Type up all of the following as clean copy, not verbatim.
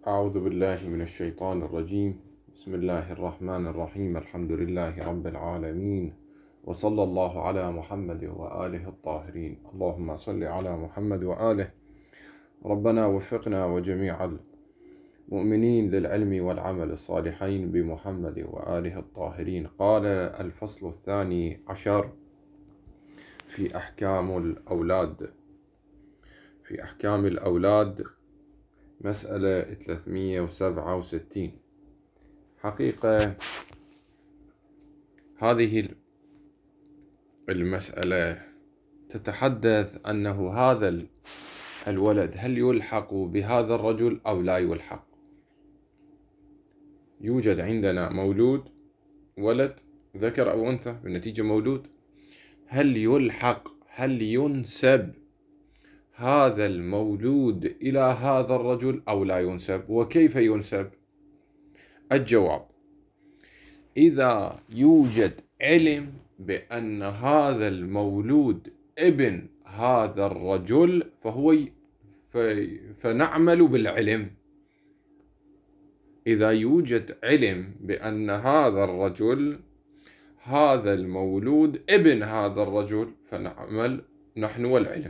أعوذ بالله من الشيطان الرجيم. بسم الله الرحمن الرحيم. الحمد لله رب العالمين، وصلى الله على محمد وآله الطاهرين. اللهم صل على محمد وآله. ربنا وفقنا وجميع المؤمنين للعلم والعمل الصالحين بمحمد وآله الطاهرين. قال الفصل 12 في أحكام الأولاد، مسألة 367. حقيقة هذه المسألة تتحدث أنه هذا الولد هل يلحق بهذا الرجل أو لا يلحق. يوجد عندنا مولود، ولد ذكر أو أنثى، بالنتيجة مولود. هل ينسب هذا المولود إلى هذا الرجل أو لا ينسب؟ وكيف ينسب؟ الجواب: إذا يوجد علم بأن هذا المولود ابن هذا الرجل فنعمل بالعلم. إذا يوجد علم بأن هذا الرجل، هذا المولود ابن هذا الرجل، فنعمل نحن والعلم.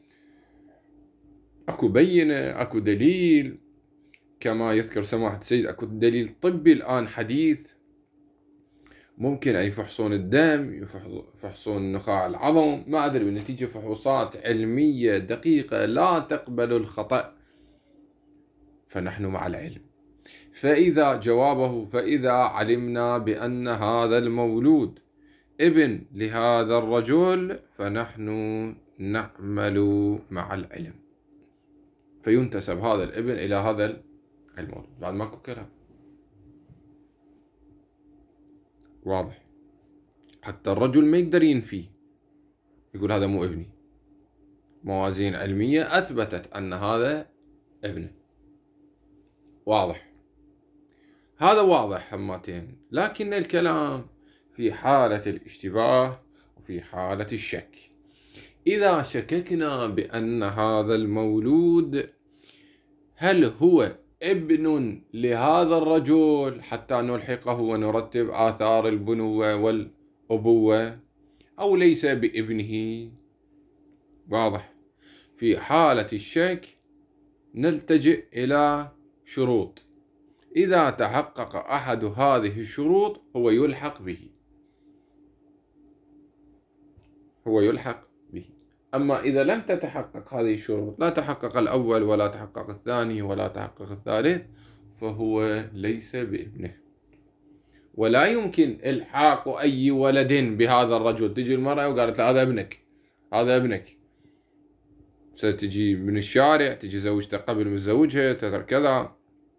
أكو بينة، أكو دليل، كما يذكر سماحة السيد أكو دليل طبي الآن حديث، ممكن أن يفحصون الدم، يفحصون نخاع العظم، ما أدري، بالنتيجة فحوصات علمية دقيقة لا تقبل الخطأ، فنحن مع العلم. فإذا علمنا بأن هذا المولود ابن لهذا الرجل، فنحن نعمل مع العلم، فينتسب هذا الابن إلى هذا المولود. بعد ماكو كلام، واضح. حتى الرجل ما يقدر ينفي، يقول هذا مو ابني. موازين علمية أثبتت أن هذا ابنه. واضح، هذا واضح همتين. لكن الكلام في حالة الاشتباه وفي حالة الشك. إذا شككنا بأن هذا المولود هل هو ابن لهذا الرجل حتى نلحقه ونرتب آثار البنوة والأبوة، أو ليس بابنه، واضح. في حالة الشك نلتجئ إلى شروط. إذا تحقق أحد هذه الشروط هو يلحق به. أما إذا لم تتحقق هذه الشروط، لا تحقق الأول ولا تحقق الثاني ولا تحقق الثالث، فهو ليس بابنه. ولا يمكن إلحاق أي ولد بهذا الرجل. تجي المرأة وقالت له هذا ابنك، ستجي من الشارع، تجي زوجته قبل من زوجها كذا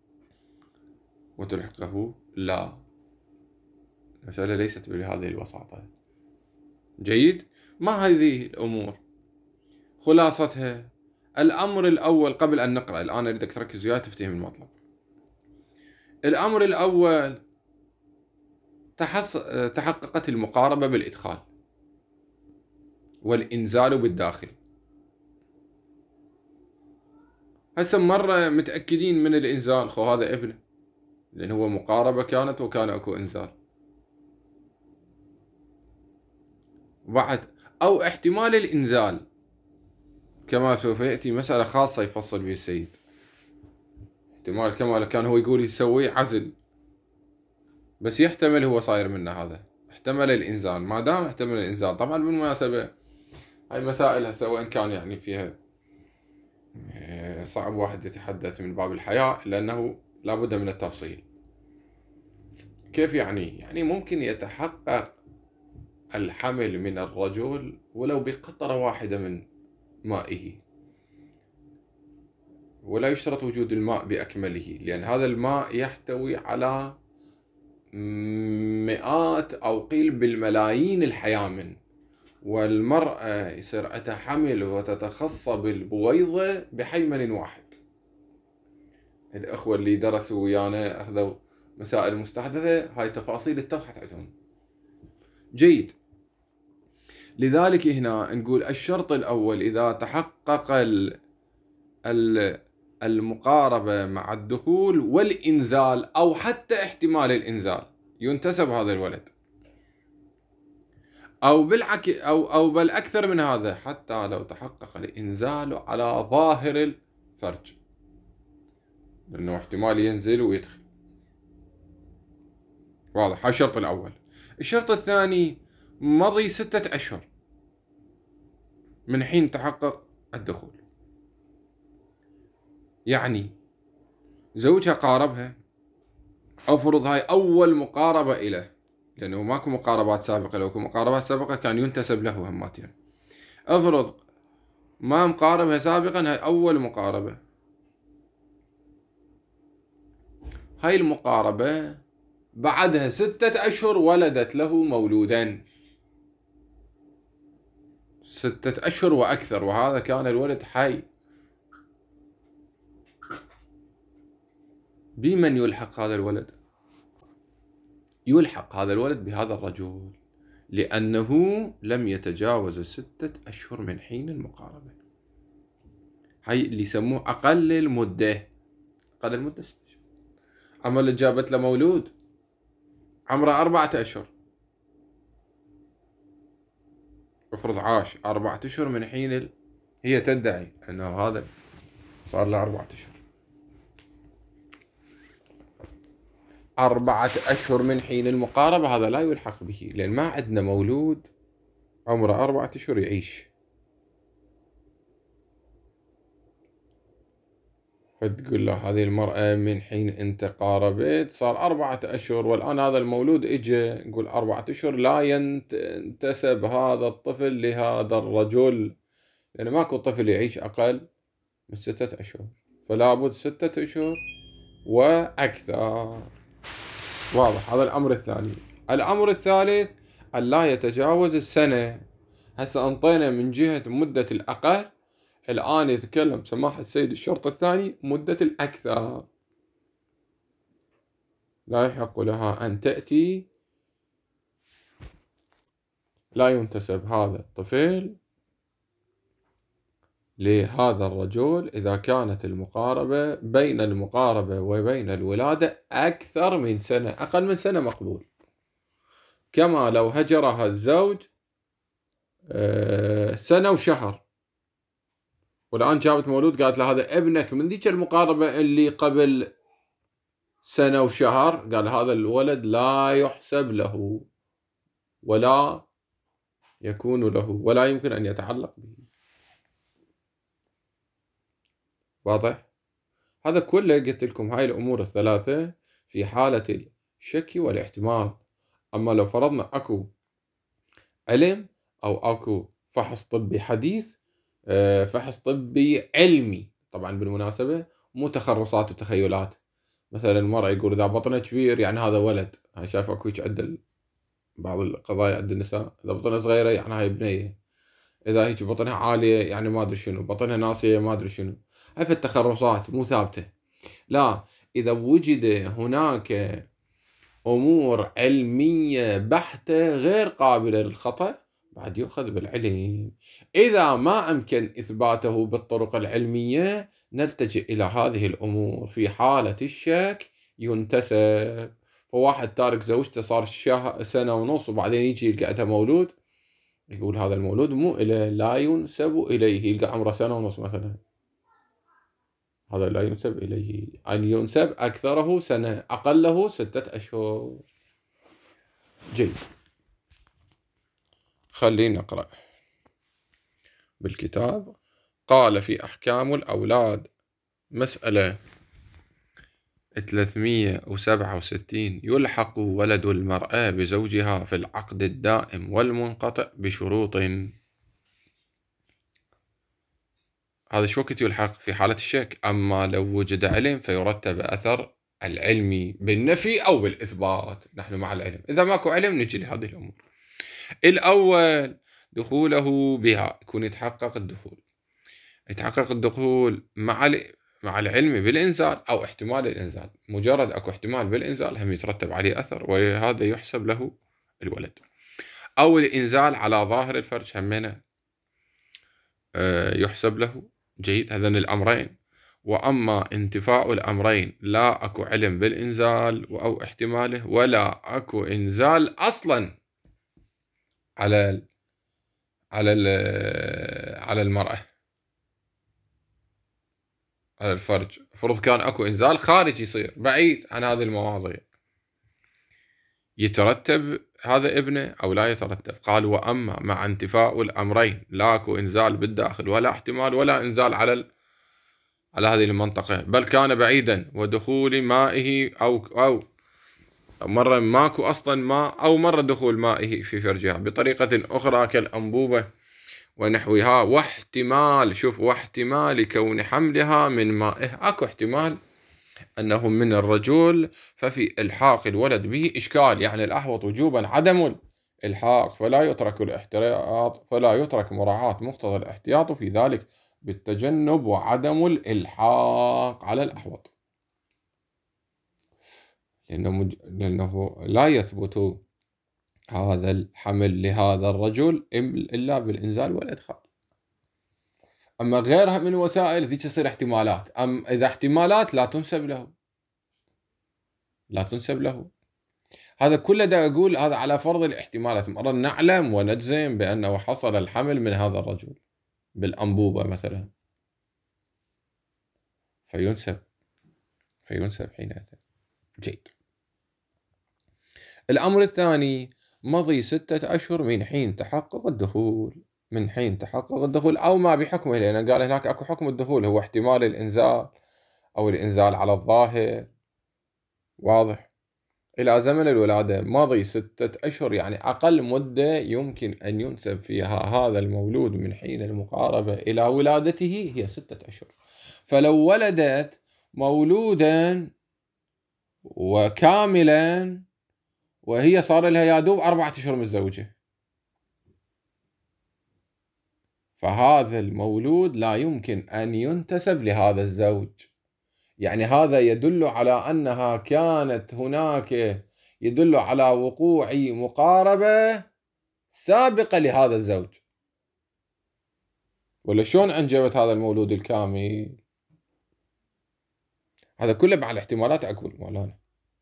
وتلحقه. لا، المسألة ليست بهذه البساطة. جيد؟ ما هذه الأمور خلاصتها. الأمر الأول، قبل أن نقرأ الآن أريدك تركز وياي تفتهم المطلب. الأمر الأول، تحققت المقاربة بالإدخال والإنزال بالداخل. هسه مرة متأكدين من الإنزال، هذا ابنه، لأن هو مقاربة كانت وكان أكو إنزال. بعد أو احتمال الإنزال، كما سوف يأتي مسألة خاصة يفصل بها السيد. احتمال كما كان هو يقول يسوي عزل، بس يحتمل هو صاير منه هذا، احتمل الإنزال. ما دام احتمل الإنزال، طبعا بالمناسبة هاي مسائل هسه وإن كان يعني فيها صعب واحد يتحدث من باب الحياء، لأنه لابد من التفصيل. كيف يعني ممكن يتحقق الحمل من الرجل ولو بقطرة واحدة من مائه، ولا يشترط وجود الماء بأكمله، لأن هذا الماء يحتوي على مئات أو قيل بالملايين الحيامن، والمرأة يصير عندها حمل وتتخصب البويضة بحيمن واحد. الأخوة اللي درسوا ويانا أخذوا مسائل مستحدثة، هاي تفاصيل اتضحت عندهم. جيد. لذلك هنا نقول الشرط الأول، إذا تحقق المقاربة مع الدخول والإنزال أو حتى احتمال الإنزال ينتسب هذا الولد، أو بالعكس أو بل أكثر من هذا، حتى لو تحقق الإنزال على ظاهر الفرج، لأنه احتمال ينزل ويدخل. واضح؟ هذا الشرط الأول. الشرط الثاني مضي 6 أشهر من حين تحقق الدخول. يعني زوجها قاربها، أفرض هاي أول مقاربة إليه، لأنه ماكو مقاربات سابقة، لو كان مقاربات سابقة كان ينتسب له هماتين. أفرض ما مقاربها سابقا، هاي أول مقاربة. هاي المقاربة بعدها 6 أشهر ولدت له مولودين، 6 أشهر وأكثر، وهذا كان الولد حي. بمن يلحق هذا الولد؟ يلحق هذا الولد بهذا الرجل، لأنه لم يتجاوز 6 أشهر من حين المقاربة. هاي اللي يسموه أقل المدة، أقل المدة 6 أشهر. أما اللي جابت له مولود عمره 4 أشهر، افرض عاش 4 أشهر من حين هي تدعي أنه هذا صار له 4 أشهر، 4 أشهر من حين المقاربة، هذا لا يلحق به، لأن ما عندنا مولود عمره 4 أشهر يعيش. فتقول له هذه المرأة من حين أنت قاربت صار 4 أشهر، والآن هذا المولود إجا، نقول 4 أشهر لا ينتسب هذا الطفل لهذا الرجل، لأن ماكو طفل يعيش أقل من 6 أشهر، فلا بد 6 أشهر وأكثر. واضح؟ هذا الأمر الثاني. الأمر الثالث أن لا يتجاوز السنة. هسه أنطينا من جهة مدة الأقل، الآن يتكلم سماحة السيد الشرط الثاني مدة الأكثر. لا يحق لها أن تأتي، لا ينتسب هذا الطفل لهذا الرجل إذا كانت المقاربة بين المقاربة وبين الولادة أكثر من سنة. أقل من سنة مقبول، كما لو هجرها الزوج 1 سنة وشهر، والآن جابت مولود قالت له هذا ابنك من ذيك المقاربة اللي قبل 1 سنة وشهر، قال هذا الولد لا يحسب له ولا يكون له ولا يمكن أن يتعلق به. واضح؟ هذا كله قلت لكم هاي الأمور الثلاثة في حالة الشك والاحتمال. أما لو فرضنا أكو علم أو أكو فحص طبي حديث، فحص طبي علمي طبعا بالمناسبة، مو تخرصات وتخيلات. مثلا المرأة يقول إذا بطنها كبير يعني هذا ولد، هاي شايف أكو عند بعض القضايا عند النساء، إذا بطنها صغيرة يعني هاي بنية، إذا هيك بطنها عالية يعني ما أدري شنو، بطنها ناصية ما أدري شنو. هاي في التخرصات مو ثابتة. لا، إذا وجد هناك أمور علمية بحتة غير قابلة للخطأ بعد يؤخذ بالعلم. إذا ما أمكن إثباته بالطرق العلمية نلتجئ إلى هذه الأمور. في حالة الشك ينتسب. فواحد تارك زوجته صار 1.5 سنة وبعدين يجي يلقى مولود، يقول هذا المولود مو إليه، لا ينسب إليه. يلقى عمره 1.5 سنة مثلا، هذا لا ينسب إليه. أن ينسب أكثره سنة، أقله 6 أشهر. جيد، خلينا نقرأ بالكتاب. قال في أحكام الأولاد مسألة 367: يلحق ولد المرأة بزوجها في العقد الدائم والمنقطع بشروط. هذا شو وقت يلحق؟ في حالة الشك. أما لو وجد علم فيرتب أثر العلمي بالنفي أو بالإثبات. نحن مع العلم، إذا ماكو علم نجي لهذه الأمور. الأول دخوله بها، يكون يتحقق الدخول. يتحقق الدخول مع العلم بالإنزال أو احتمال الإنزال. مجرد أكو احتمال بالإنزال هم يترتب عليه أثر، وهذا يحسب له الولد. أو الإنزال على ظاهر الفرج همنا يحسب له. جيد، هذين الأمرين. وأما انتفاء الأمرين لا أكو علم بالإنزال أو احتماله، ولا أكو إنزال أصلا على على المرأة، على الفرج. فرض كان أكو إنزال خارج يصير بعيد عن هذه المواضيع، يترتب هذا ابنه أو لا يترتب؟ قال وأما مع انتفاء الأمرين لا أكو إنزال بالداخل ولا احتمال ولا إنزال على هذه المنطقة، بل كان بعيدا ودخول مائه أو مرة ماكو أصلا ماء، أو مرة دخول مائه في فرجها بطريقة أخرى كالأنبوبة ونحوها، واحتمال، شوف، واحتمال كون حملها من مائه، أكو احتمال أنه من الرجل، ففي إلحاق الولد به إشكال. يعني الأحوط وجوبا عدم الإلحاق، فلا يترك الاحتياط، فلا يترك مراعاة مقتضى الاحتياط في ذلك بالتجنب وعدم الإلحاق على الأحوط، لأنه لا يثبت هذا الحمل لهذا الرجل إلا بالإنزال والإدخال. أما غيرها من وسائل ذي تصير احتمالات، أما إذا احتمالات لا تنسب له، لا تنسب له. هذا كله دا أقول هذا على فرض الاحتمالات. مرة نعلم ونجزم بأنه حصل الحمل من هذا الرجل بالأنبوبة مثلا، فينسب حينئذ. جيد. الأمر الثاني مضي 6 أشهر من حين تحقق الدخول، من حين تحقق الدخول أو ما بحكمه، لأن قال هناك أكو حكم الدخول هو احتمال الإنزال أو الإنزال على الظاهر، واضح، إلى زمن الولادة. مضي 6 أشهر يعني أقل مدة يمكن أن ينسب فيها هذا المولود من حين المقاربة إلى ولادته هي 6 أشهر. فلو ولدت مولودا وكاملا وهي صار لها يادوب 4 أشهر متزوجة، فهذا المولود لا يمكن أن ينتسب لهذا الزوج. يعني هذا يدل على أنها كانت هناك، يدل على وقوع مقاربة سابقة لهذا الزوج، ولا شلون أنجبت هذا المولود الكامل؟ هذا كله مع الاحتمالات أقول مولانا.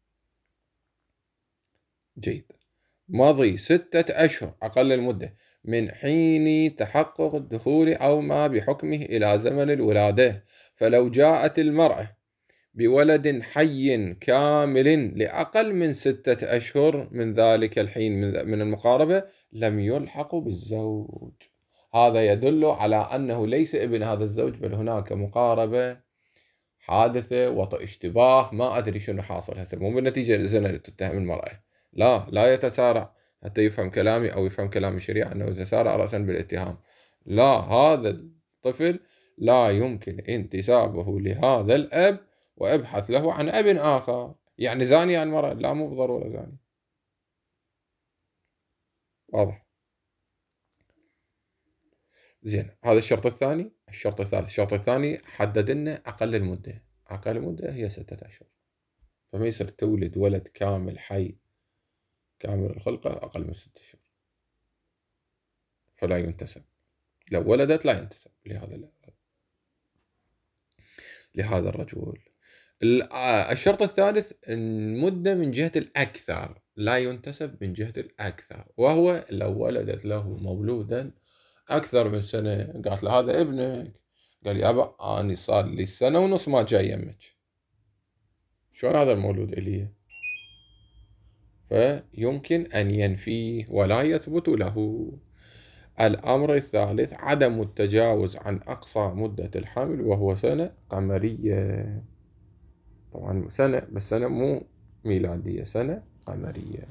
جيد. مضي 6 أشهر أقل المدة من حين تحقق الدخول أو ما بحكمه إلى زمن الولادة. فلو جاءت المرأة بولد حي كامل لأقل من 6 أشهر من ذلك الحين من المقاربة لم يلحق بالزوج. هذا يدل على أنه ليس ابن هذا الزوج، بل هناك مقاربة حادثة، وطئ اشتباه، ما أدري شنو حاصل هسه، مو بالنتيجة زنا تتهم المرأة، لا يتسارع حتى يفهم كلامي أو يفهم كلام الشريعة أنه يتسارع رأسا بالاتهام. لا، هذا الطفل لا يمكن انتسابه لهذا الأب، وابحث له عن أب آخر. يعني زاني عن مرأة؟ لا، مو بضرورة زاني. واضح. زين، هذا الشرط الثاني. الشرط الثالث، الشرط الثاني حدد لنا أقل المدة، أقل مدة هي 6 أشهر. فما يصير تولد ولد كامل حي كامل الخلقة أقل من 6 أشهر، فلا ينتسب. لو ولدت لا ينتسب لهذا الرجل. الشرط الثالث المدة من جهة الأكثر، لا ينتسب من جهة الأكثر، وهو لو ولدت له مولودا أكثر من سنة، قالت له هذا ابنك، قال يابا أنا صار لي 1.5 سنة ما جاي يمك، شلون هذا المولود إلي؟ فيمكن أن ينفيه ولا يثبت له. الأمر الثالث عدم التجاوز عن أقصى مدة الحمل، وهو 1 سنة قمرية. طبعا سنة، بس سنة مو ميلادية، سنة قمرية.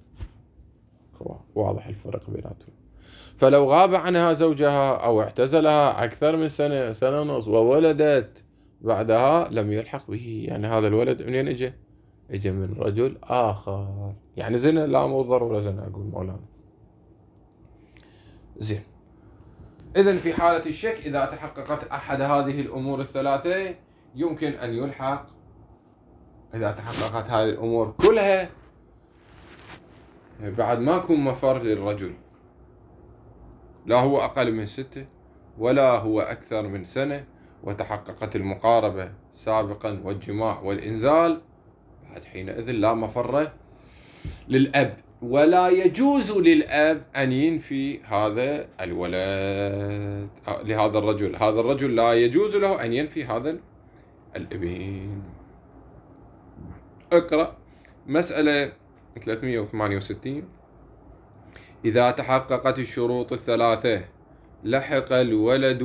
واضح الفرق بيناتهم. فلو غاب عنها زوجها أو اعتزلها أكثر من 1.5 سنة وولدت بعدها لم يلحق به. يعني هذا الولد منين اجى من رجل آخر. يعني زنا؟ لا، مو ضرورة زنا أقول مولانا. زين. إذن في حالة الشك إذا تحققت أحد هذه الأمور الثلاثة يمكن أن يلحق. إذا تحققت هذه الأمور كلها بعد ماكو مفر للرجل، لا هو أقل من 6 ولا هو أكثر من 1 سنة وتحققت المقاربة سابقا والجماع والإنزال، بعد حينئذ لا مفر للأب، ولا يجوز للأب أن ينفي هذا الولد لهذا الرجل. هذا الرجل لا يجوز له أن ينفي هذا الابن. اقرأ مسألة 368. إذا تحققت الشروط الثلاثة لحق الولد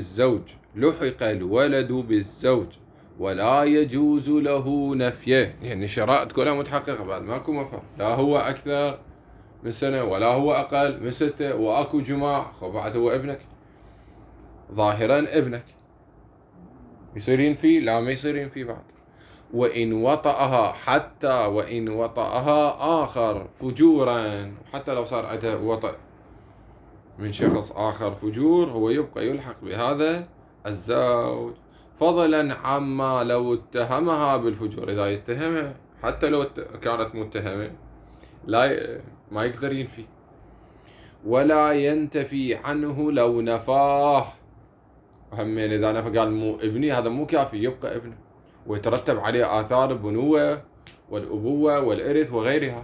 بالزوج ولا يجوز له نفيه، يعني الشرائط كلها متحققة، بعد ماكو مفر، لا هو أكثر من سنة ولا هو أقل من 6 وأكو جماع، بعد هو ابنك ظاهرا، ابنك يصير ينفي؟ لا، ما يصير ينفي بعد. وإن وطأها، حتى وإن وطأها آخر فجورا، حتى لو صار عنده وطأ من شخص آخر فجور، هو يبقى يلحق بهذا الزوج، فضلا عما لو اتهمها بالفجور. إذا يتهمها حتى لو كانت متهمة ما يقدر ينفي. ولا ينتفي عنه لو نفاه. همين إذا نفى قال مو ابني، هذا مو كافي، يبقى ابنه ويترتب عليه آثار البنوة والأبوة والإرث وغيرها.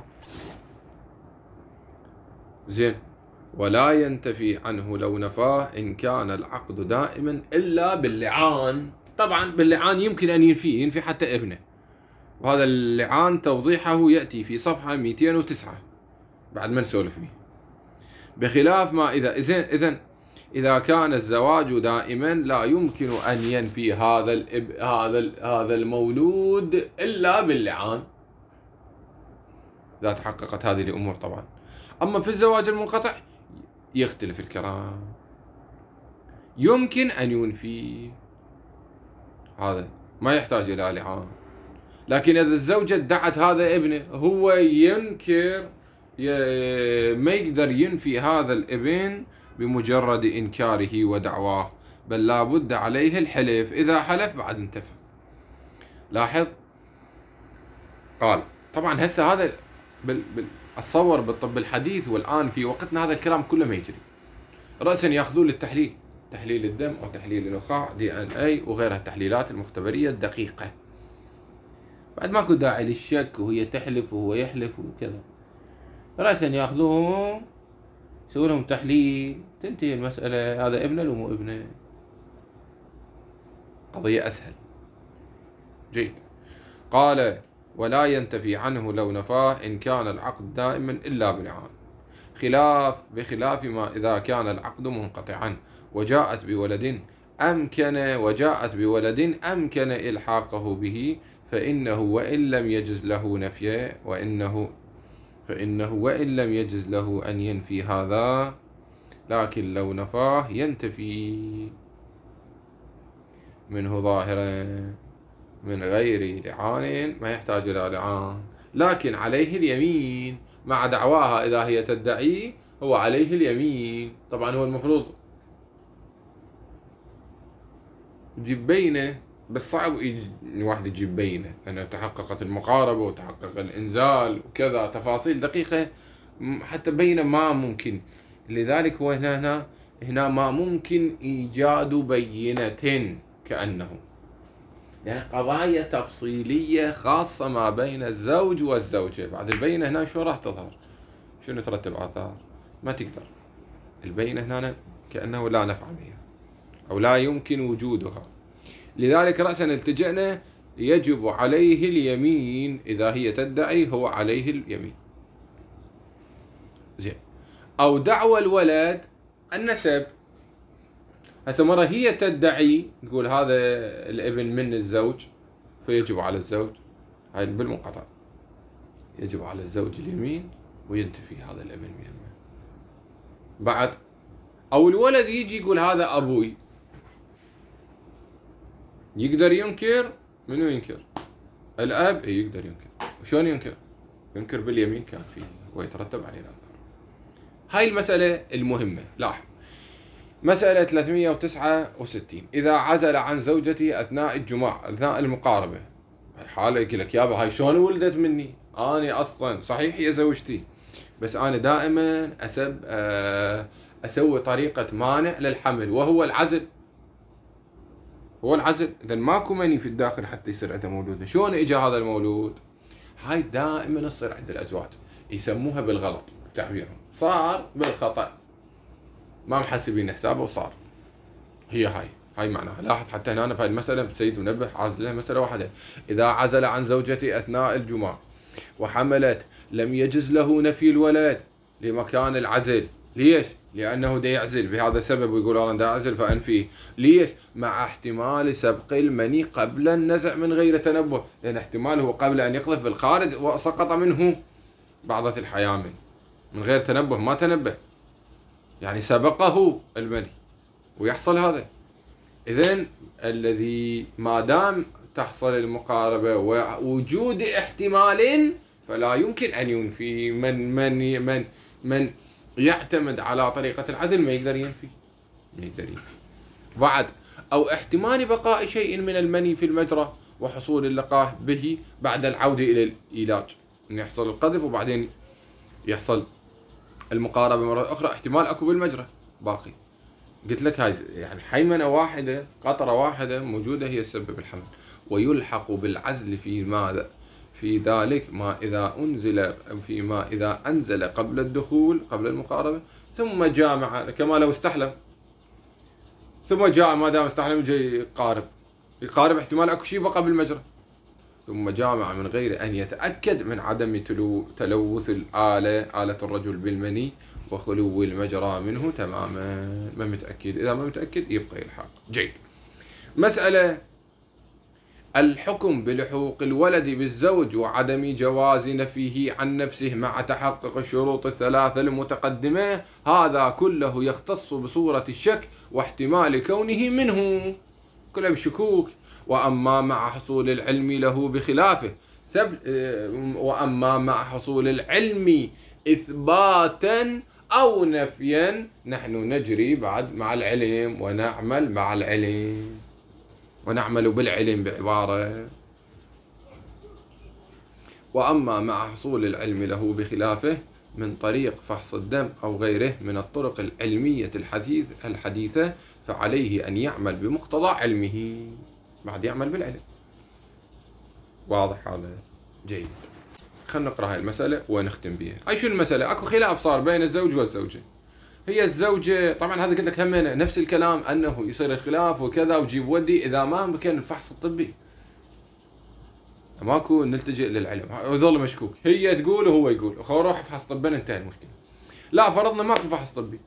زين. ولا ينتفي عنه لو نفاه إن كان العقد دائما إلا باللعان. طبعا باللعان يمكن أن ينفي حتى ابنه، وهذا اللعان توضيحه يأتي في صفحة 209 بعد ما نسولف فيه. بخلاف ما إذا كان الزواج دائما لا يمكن أن ينفي هذا المولود إلا باللعان، إذا تحققت هذه الأمور طبعا. أما في الزواج المنقطع يختلف الكلام، يمكن أن ينفي، هذا ما يحتاج إلى لعان. لكن إذا الزوجة ادعت هذا ابنه، هو ينكر، ما يقدر ينفي هذا الابن بمجرد إنكاره ودعواه، بل لا بد عليه الحلف، إذا حلف بعد انتفى. لاحظ، قال طبعا هسه هذا أتصور بالطب الحديث والآن في وقتنا هذا الكلام كله ما يجري. رأسا يأخذون للتحليل، تحليل الدم أو تحليل النخاع DNA وغيرها، التحليلات المختبرية الدقيقة، بعد ماكو داعي للشك، وهي تحلف وهو يحلف وكذا. رأسا يأخذوهم يسوون لهم تحليل، تنتهي المسألة، هذا ابنه لو مو ابنه، قضية أسهل. جيد. قال ولا ينتفي عنه لو نفاه إن كان العقد دائما إلا باللعان، بخلاف ما إذا كان العقد منقطعا وجاءت بولد أمكن إلحاقه به، فإنه وإن لم يجز له نفيه فإنه وإن لم يجز له أن ينفي هذا، لكن لو نفاه ينتفي منه ظاهرا من غير لعان، ما يحتاج إلى لعان، لكن عليه اليمين مع دعواها. إذا هي تدعي هو عليه اليمين. طبعا هو المفروض يجيب بينه، بس صعب الواحد يجيب بينه، لأنه تحققت المقاربة وتحقق الإنزال وكذا، تفاصيل دقيقة حتى بينه ما ممكن. لذلك هو هنا ما ممكن إيجاد بينة، كأنه يعني قضايا تفصيلية خاصة ما بين الزوج والزوجة. بعد البينة هنا شو راح تظهر؟ شنو ترتب آثار؟ ما تقدر. البينة هنا كأنه لا نفع بها أو لا يمكن وجودها. لذلك رأسا التجأنا يجب عليه اليمين، إذا هي تدعي هو عليه اليمين. زين. أو دعوى الولد النسب. هسه مرة هي تدعي تقول هذا الابن من الزوج، فيجب على الزوج، هاي بالمنقطع، يجب على الزوج اليمين وينتفي هذا الابن من يمه. بعد أو الولد يجي يقول هذا أبوي، يقدر ينكر. منو ينكر؟ الأب. يقدر ينكر. وشون ينكر؟ ينكر باليمين كان فيه ويترتب عليه الآثار. هاي المسألة المهمة. لاحظ مسألة 369. إذا عزل عن زوجتي أثناء الجماع، أثناء المقاربة، حالة يقول لك يابا هاي شلون ولدت مني؟ أنا أصلا صحيح هي زوجتي، بس أنا دائما أسوي طريقة مانع للحمل، وهو العزل. هو العزل. إذا ماكو مني في الداخل حتى يصير عنده مولود. شلون إجا هذا المولود؟ هاي دائما تصير عند الأزواج، يسموها بالغلط بتعبيرهم، صار بالخطأ، ما محسبين حسابه وصار. هاي معناها. لاحظ حتى هنا في المسألة سيد منبه عزلها مسألة واحدة: إذا عزل عن زوجته أثناء الجماع وحملت لم يجز له نفي الولد لمكان العزل. ليش؟ لأنه دا يعزل بهذا السبب، ويقول أنا دا أعزل فأنفيه. ليش؟ مع احتمال سبق المني قبل النزع من غير تنبه، لأن احتمال هو قبل أن يقذف في الخارج وسقط منه بعضة الحيامل من غير تنبه، ما تنبه، يعني سبقه المني ويحصل هذا. إذن الذي ما دام تحصل المقاربة ووجود احتمال فلا يمكن أن ينفي. من يعتمد على طريقة العزل ما يقدر ينفي. بعد أو احتمال بقاء شيء من المني في المجرى وحصول اللقاح به بعد العودة إلى العلاج، أن يحصل القذف وبعدين يحصل المقاربة مرة أخرى، احتمال أكو بالمجرى باقي. قلت لك هاي يعني حيمنة واحدة، قطرة واحدة موجودة هي تسبب الحمل. ويلحق بالعزل في ماذا؟ في ذلك ما إذا أنزل فيما إذا أنزل قبل الدخول قبل المقاربة ثم جامع، كما لو استحلم ثم جاء، ما دام استحلم جاي يقارب احتمال أكو شيء بقى بالمجرى، ثم جامع من غير أن يتأكد من عدم تلوث آلة الرجل بالمني وخلو المجرى منه تماما. ما متأكد، إذا ما متأكد يبقى يلحق. جيد. مسألة الحكم بلحوق الولد بالزوج وعدم جواز نفيه عن نفسه مع تحقق الشروط الثلاثة المتقدمة، هذا كله يختص بصورة الشك واحتمال كونه منه، كله بشكوك. وأما مع حصول العلم له بخلافه وأما مع حصول العلم إثباتا أو نفيا، نحن نجري بعد مع العلم ونعمل مع العلم، ونعمل بالعلم بعبارة. وأما مع حصول العلم له بخلافه من طريق فحص الدم أو غيره من الطرق العلمية الحديثة فعليه أن يعمل بمقتضى علمه، بعد يعمل بالعلم. واضح هذا؟ جيد. خلنا نقرأ هاي المسألة ونختم بها. أي شو المسألة؟ أكو خلاف صار بين الزوج والزوجة. هي الزوجة طبعا هذا قلت لك هم نفس الكلام، أنه يصير الخلاف وكذا وجيب ودي إذا ما مكان الفحص الطبي، ماكو نلتجئ للعلم، يظل مشكوك. هي تقول وهو يقول روح افحص طبي انتهى المشكلة. لا، فرضنا ماكو فحص طبي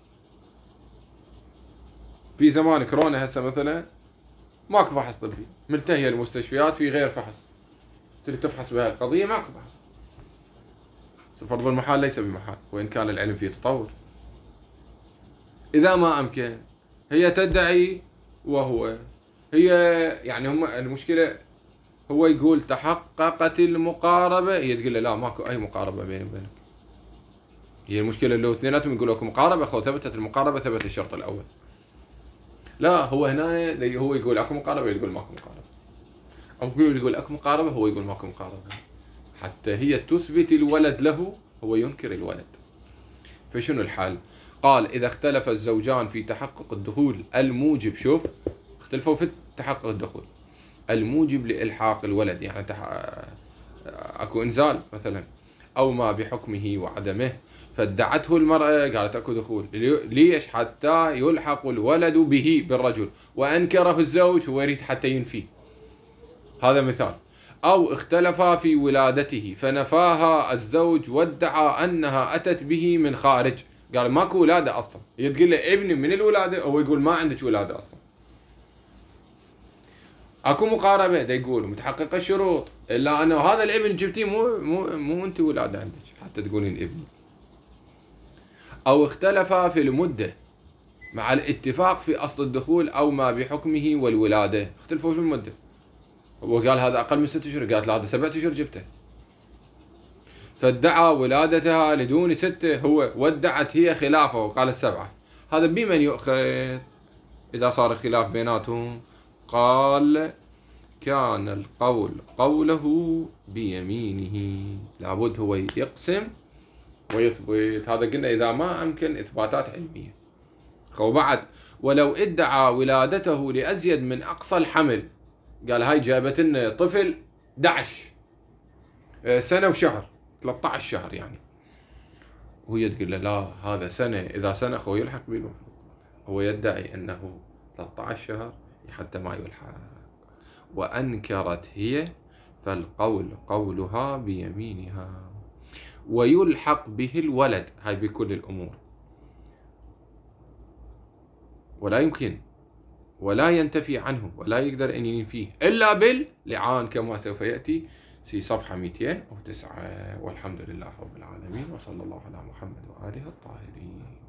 في زمان كورونا هسه مثلا، ماكو فحص طبي، ملتهية المستشفيات في غير فحص، تريد تفحص بهاي القضية ماكو فحص. فرض المحال ليس بمحال وإن كان العلم فيه تطور. إذا ما أمكن هي تدعي وهو هي يعني هم المشكلة، هو يقول تحققت المقاربة، هي تقول له لا ماكو أي مقاربة بيني وبينك. هي المشكلة لو اثنيناتهم يقولوا لكم مقاربة، خو ثبتت المقاربة ثبت الشرط الأول. لا، هو هنا هو يقول اكو مقاربة، يقول ماكو مقاربة، أو يقول اكو مقاربة هو يقول ماكو مقاربة، حتى هي تثبت الولد له هو ينكر الولد. فشنو الحال؟ قال إذا اختلف الزوجان في تحقق الدخول الموجب، شوف اختلفوا في تحقق الدخول الموجب لإلحاق الولد، يعني اكو انزال مثلا او ما بحكمه وعدمه، فادعته المرأة قالت اكو دخول، ليش؟ حتى يلحق الولد به بالرجل، وانكره الزوج هو يريد حتى ينفيه. هذا مثال. او اختلفا في ولادته فنفاها الزوج وادعى انها اتت به من خارج، قال ماكو ولادة اصلا، هي تقول له ابني من الولادة، هو يقول ما عندك ولادة اصلا. اكو مقاربة دا يقول متحققة الشروط، الا انه هذا الابن جبتيه مو انت ولادة عندك حتى تقولين ابني. او اختلفا في المدة مع الاتفاق في اصل الدخول او ما بحكمه والولادة، اختلفوا في المدة، هو قال هذا اقل من 6 اشهر، قالت لا هذا 7 اشهر جبته، فادعى ولادتها لدون 6، هو وادعت هي خلافه وقالت 7. هذا بمن يؤخذ اذا صار خلاف بيناتهم؟ قال كان القول قوله بيمينه، لابد هو يقسم ويثبت. هذا قلنا إذا ما أمكن إثباتات علمية. وبعد ولو ادعى ولادته لأزيد من أقصى الحمل، قال هاي جابت لنا طفل 11 سنة وشهر، 13 شهر يعني، وهي تقول له لا هذا سنة، إذا سنة أخوه يلحق به، هو يدعي أنه 13 شهر حتى ما يلحق. وأنكرت هي فالقول قولها بيمينها، ويلحق به الولد، هاي بكل الأمور، ولا يمكن ولا ينتفي عنه ولا يقدر أن ينفيه إلا باللعان كما سوف يأتي في صفحة 209. والحمد لله رب العالمين، وصلى الله على محمد وآله الطاهرين.